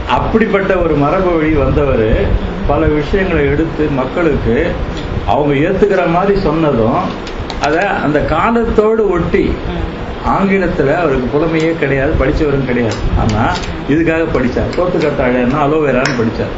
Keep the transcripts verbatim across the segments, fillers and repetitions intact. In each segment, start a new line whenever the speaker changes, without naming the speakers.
அப்படிப்பட்ட ஒரு மரபு வழி வந்தவர் பல விஷயங்களை எடுத்து மக்களுக்கு அவங்க ஏத்துக்கிற மாதிரி சொன்னதும் அதை அந்த காலத்தோடு ஒட்டி ஆங்கிலத்தில் அவருக்கு புலமையே கிடையாது, படித்தவரும் கிடையாது. ஆனால் இதுக்காக படித்தார். சோத்துக்கத்தாழன்னா அலோவேரான்னு படித்தார்.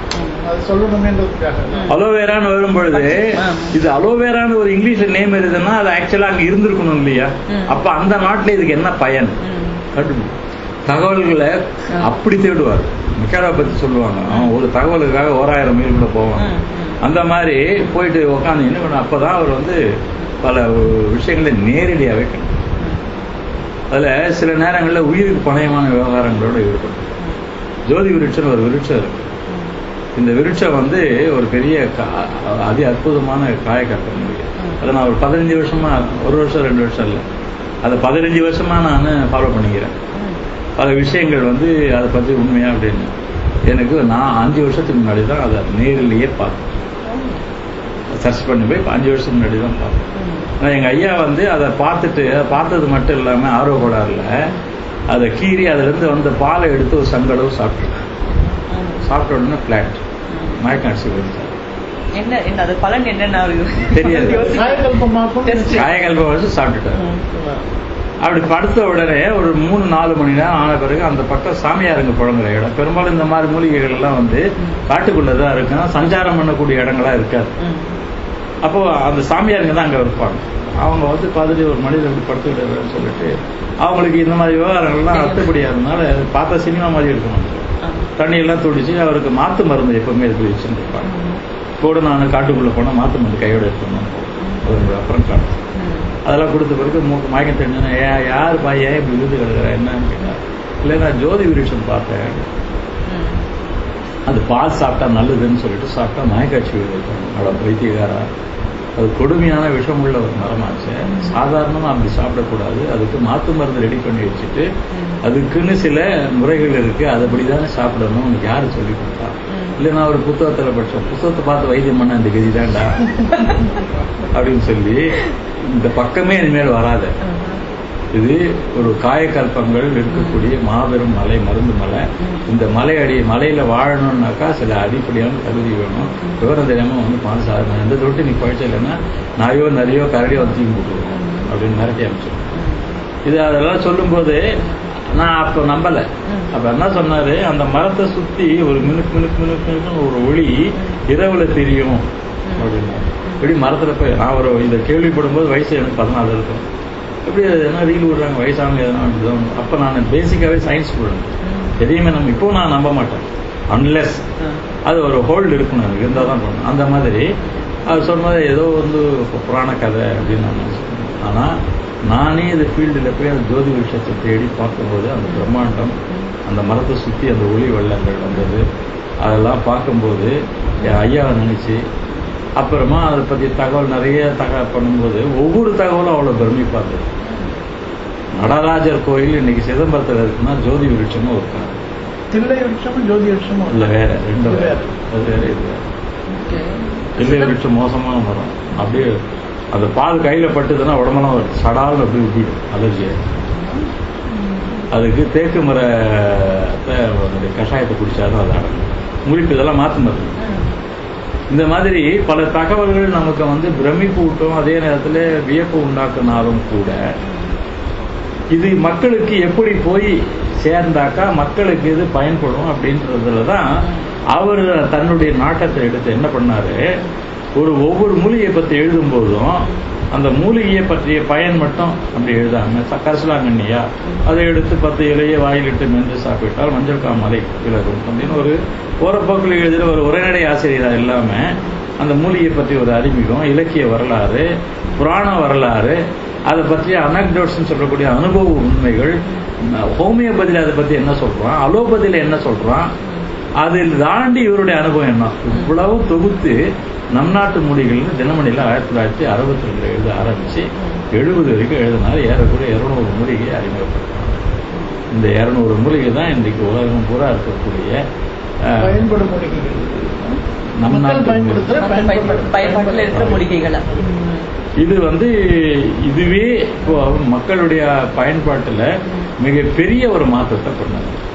அலோவேரான்னு வரும் பொழுது இது அலோவேரான்னு ஒரு இங்கிலீஷ்ல நேம் இருக்குதுன்னா அது ஆக்சுவலா அங்க இருந்திருக்கணும் இல்லையா? அப்ப அந்த நாட்டுல இதுக்கு என்ன பயன்? தகவல்களை அப்படி தேடுவார். மிக்காரா பத்தி சொல்லுவாங்க, ஒரு தகவலுக்காக ஓராயிரம் மைல் கூட போவாங்க. அந்த மாதிரி போயிட்டு உட்காந்து என்ன பண்ண, அப்பதான் அவர் வந்து பல விஷயங்களை நேரடியாகவே கண்டு. அதுல சில நேரங்களில் உயிருக்கு பணயமான விவகாரங்களோட ஈடுபடும். ஜோதி விருட்சம் ஒரு விருட்சம் இருக்கு. இந்த விருட்சம் வந்து ஒரு பெரிய அதி அற்புதமான காயக்கட்டம். அதை நான் ஒரு பதினஞ்சு வருஷமா, ஒரு வருஷம் ரெண்டு வருஷம் இல்லை, அதை பதினஞ்சு வருஷமா நான் ஃபாலோ பண்ணிக்கிறேன். பல விஷயங்கள் வந்து அதை பற்றி உண்மையா அப்படின்னு எனக்கு நான் அஞ்சு வருஷத்துக்கு முன்னாடி தான் அதை நேரிலேயே பார்த்தேன். சர்ச் பண்ணி போய் அஞ்சு வருஷத்துக்கு முன்னாடி தான் பார்த்தேன். ஆனால் எங்கள் ஐயா வந்து அதை பார்த்துட்டு பார்த்தது மட்டும் இல்லாமல் ஆர்வ கோளாறுல அதை கீறி அதிலிருந்து வந்த பாலை எடுத்து ஒரு சங்கடவு சாப்பிட்டுருக்கேன். சாப்பிட்ட உடனே பிளாட் மயக்கம் அடிச்சு போயிருந்தார். தெரியாது, காயகல்பம் வச்சு சாப்பிட்டுட்டாரு. அப்படி படுத்த உடனே ஒரு மூணு நாலு மணி நேரம் ஆன பிறகு அந்த பக்கம் சாமியாருங்க புழங்குற இடம், பெரும்பாலும் இந்த மாதிரி மூலிகைகள் எல்லாம் வந்து காட்டுக்குள்ளதான் இருக்குன்னா சஞ்சாரம் பண்ணக்கூடிய இடங்களா இருக்காது. அப்போ அந்த சாமியாருங்க தான் அங்க இருப்பாங்க. அவங்க வந்து பதினஞ்சு ஒரு மனிதர் அப்படி படுத்துக்கிட்டு சொல்லிட்டு அவங்களுக்கு இந்த மாதிரி விவகாரங்கள்லாம் அத்துப்படியா இருந்தால பார்த்தா சினிமா மாதிரி இருக்கணும். தண்ணியெல்லாம் துடிச்சு அவருக்கு மாத்து மருந்து எப்பவுமே எடுத்து வச்சுட்டு இருப்பாங்க. கூட நான் காட்டுக்குள்ள போனா மாத்து மருந்து கையோட இருக்கணும். அப்புறம் காட்டு அதெல்லாம் கொடுத்த பிறகு மயக்கம் தெரிஞ்சோன்னா ஏன் யார் பா ஏன் இப்படி விருது கிடக்குற என்னன்னு கேட்டார். இல்லை நான் ஜோதி விருட்சம் பார்த்தேன், அது பால் சாப்பிட்டா நல்லதுன்னு சொல்லிட்டு சாப்பிட்டா மயக்காட்சி அவ்வளோ வைத்தியகாரா, அது கொடுமையான விஷமுள்ள ஒரு மரமாச்சு. சாதாரணமாக அப்படி சாப்பிடக்கூடாது, அதுக்கு மாத்து மருந்து ரெடி பண்ணி வச்சுட்டு அதுக்குன்னு சில முறைகள் இருக்கு, அதுபடிதானே சாப்பிடணும். உனக்கு யாரு சொல்லி கொடுத்தா? இல்லை நான் ஒரு புத்தகத்தில் படித்தேன், புத்தகத்தை பார்த்து வைத்தியம் பண்ண இந்த கதி தான்டா அப்படின்னு சொல்லி இந்த பக்கமே இனிமேல் வராது. இது ஒரு காயக்கல்பங்கள் இருக்கக்கூடிய மாபெரும் மலை, மருந்து மலை. இந்த மலை அடி மலையில வாழணும்னாக்கா சில அடிப்படையான தகுதி வேணும். விவரம் தெரியாம வந்து பால் சாதனை எந்த தொட்டு நீ பழிச்ச இல்லைன்னா நாயோ நிறையோ கரடியோ வந்து தூக்கி போட்டுருவோம் அப்படின்னு மிரட்டி அமைச்சிருக்கோம். இது அதெல்லாம் சொல்லும் போது நான் அப்ப நம்பல. அப்ப என்ன சொன்னாரு, அந்த மரத்தை சுத்தி ஒரு மினுக்கு மினுக்கு மினுக்கு மினுக்கு ஒரு ஒளி இரவுல தெரியும் அப்படின்னா. எப்படி மரத்துல போய் நான் ஒரு இதை கேள்விப்படும் போது வயசு எனக்கு பதினாலு இருக்கும். எப்படி எதனா ரீல் விடுறாங்க வயசானவங்க எதனா. அப்ப நான் பேசிக்காவே சயின்ஸ் ஸ்டூடெண்ட், எதையுமே நம்ம இப்போ நான் நம்ப மாட்டேன் அன்லெஸ் அது ஒரு ஹோல்டு இருக்கணும், எனக்கு இருந்தால் தான் பண்ணணும். அந்த மாதிரி அது சொன்னது ஏதோ வந்து புராண கதை அப்படின்னு நான் நினைச்சேன். ஆனால் நானே இந்த ஃபீல்டில் போய் அந்த ஜோதி விஷயத்தை தேடி பார்க்கும்போது அந்த பிரம்மாண்டம், அந்த மரத்தை சுற்றி அந்த ஒளி வெள்ளங்கள் வந்தது, அதெல்லாம் பார்க்கும்போது என் ஐயாவை நினைச்சு அப்புறமா அதை பற்றி தகவல் நிறைய தகவல் பண்ணும்போது ஒவ்வொரு தகவலும் அவ்வளோ பிரமிப்பா இருந்தது. நடராஜர் கோயில் இன்னைக்கு சிதம்பரத்தில் இருக்குன்னா ஜோதி விருட்சமும் இருக்காங்க.
தில்லை விருட்சமும் ஜோதி விருட்சமும்
இல்லை வேற ரெண்டு வேற அது வேற இது வேற. தில்லை விருட்சம் மோசமான மரம், அப்படியே அந்த பால் கையில பட்டுதுன்னா உடம்பெல்லாம் ஒரு சடால் அப்படி விட்டிடும், அலர்ஜி. அதுக்கு தேக்கு மர கஷாயத்தை குடிச்சாலும் அது அடங்கும். உங்களுக்கு இதெல்லாம் மாத்து மருந்து. இந்த மாதிரி பல தகவல்கள் நமக்கு வந்து பிரமிப்பு ஊட்டும், அதே நேரத்தில் வியப்பு உண்டாக்குனாலும் கூட இது மக்களுக்கு எப்படி போய் சேர்ந்தாக்கா மக்களுக்கு இது பயன்படும் அப்படின்றதுல தான் அவர் தன்னுடைய நாட்டத்தை எடுத்து என்ன பண்ணாரு, ஒரு ஒவ்வொரு மூலிகையை பற்றி எழுதும் போதும் அந்த மூலிகையை பற்றிய பயன் மட்டும் அப்படி எழுதாங்க. கரிசலாங்கண்ணியா அதை எடுத்து பத்து இலையை வாயிலிட்டு மென்று சாப்பிட்டால் மஞ்சள் காமலை விலகும் அப்படின்னு ஒரு ஓரப்போக்கில் எழுதுகிற ஒரு உரைநடை ஆசிரியராக இல்லாமல் அந்த மூலிகையை பற்றி ஒரு அறிமுகம், இலக்கிய வரலாறு, புராண வரலாறு, அதை பற்றிய அனக்டோட்ஸ்ன்னு சொல்லக்கூடிய அனுபவ உண்மைகள், ஹோமியோபதியில் அதை பற்றி என்ன சொல்றான், அலோபதியில் என்ன சொல்றான், அதில் தாண்டி இவருடைய அனுபவம் என்ன, இவ்வளவு தொகுத்து நம் நாட்டு மொழிகள்னு தினமணியில் ஆயிரத்தி தொள்ளாயிரத்தி அறுபத்தி ரெண்டுல எழுத ஆரம்பிச்சு எழுபது வரைக்கும் எழுதினார். ஏறக்குறைய இருநூறு மூலிகை அறிமுகப்படுத்தினார். இந்த இருநூறு மூலிகை தான் இன்றைக்கு உலகம் பூரா இருக்கக்கூடிய
பயன்படும் மூலிகைகள்,
நம் நாட்டு
பயன்பாட்டில் இருக்கிற மூலிகைகள்.
இது வந்து இதுவே இப்போ மக்களுடைய பயன்பாட்டில் மிகப்பெரிய ஒரு மாற்றத்தை கொண்டாங்க.